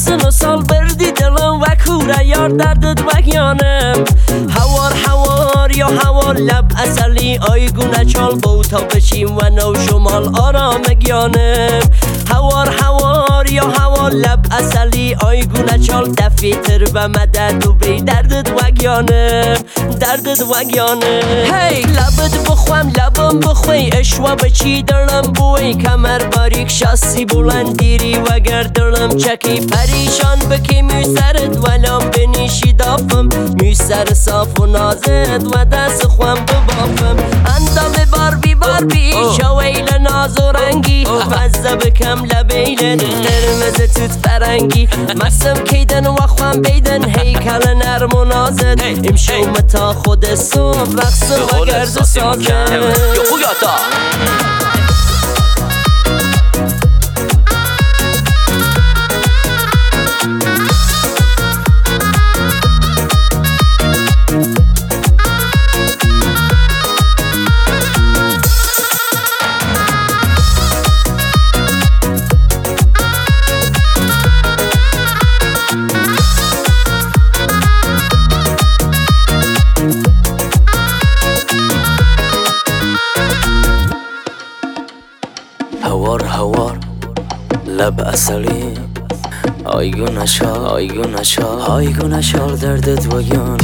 سن و سال بردی دلم و کوره یار دردت وگیانم هوار یا هوار لب اصلی آیگونه چال بوتا بشیم و نو شمال آرام گیانم هوار یا هوار لب اصلی آیگونه چال دفی تر و مدد و بی دردت وگیانم هی لبت بخوام لبم بخوی اشوا بچی دلم بوی کمر باریک شاسی بلند دیری وگر دلم چکی پریشان بکی میسرت ولام بنیشی دافم میسر صاف و نازت و دست خوام ببافم اندام باربی شویل ناز و رنگی مزه بکم لبیلن قرمز توت فرنگی مسم کیدن و خوام بیدن هیکل نرم و نازت امشو متا خود صبح رقص و گرد سازت هوار لب اصلی آیگونه شال دردت وگیانه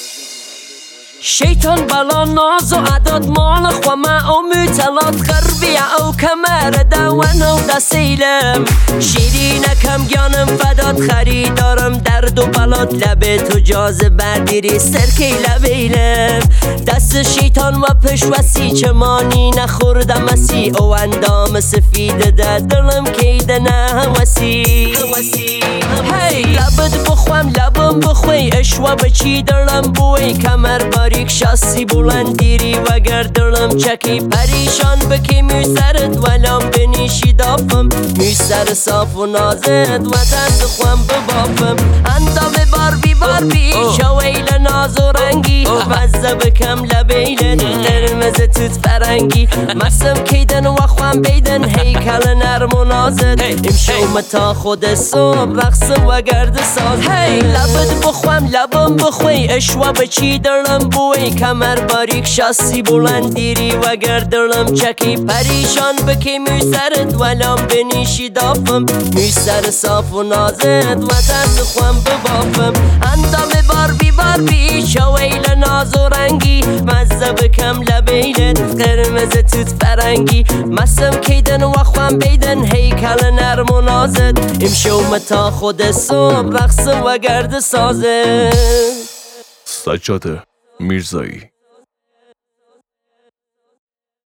شیطان بلا ناز و عداد مال خوامه او میتلات غربی او کمر دوان و دسیلم شیرین کم گیانم فداد خریدارم درد و بلاد لب تو جاز بردیری سرکی لبیلم دست شیطان و پشوسی چمانی نخوردم اسی او اندام سفید ده دلم کیده نه هموسی هی لبت بخوام لبم بخوی اشوا بچی دلم بوی کمر باریک شاسی بلند دیری وگر دلم چکی پریشان بکی میسرت ولام بنیشی دافم میسر صاف و نازت و دست خوام ببافم اندام باربی شویل ناز و رنگی مزه بکم لبیلن قرمز توت فرنگی مسم کیدن و خوام بیدن هیکل نرم و نازت امشو متا خود صبح رقص و گرد ساز هی لبت بخوام لبم بخوی اشوا بچی دلم بوی کمر باریک شاسی بلند دیری وگر دلم چکی پریشان بکی میسرت ولام بنیشی دافم میسر صاف و نازت و دست خوام ببافم اندام باربی شویل ناز و رنگی مزه بکم لبیلت قرمز توت فرنگی مسم کیدن و خوام بیدن هیکل نرم و نازت امشو متا خود صبح رقص و گرد سازت سجاد میرزایی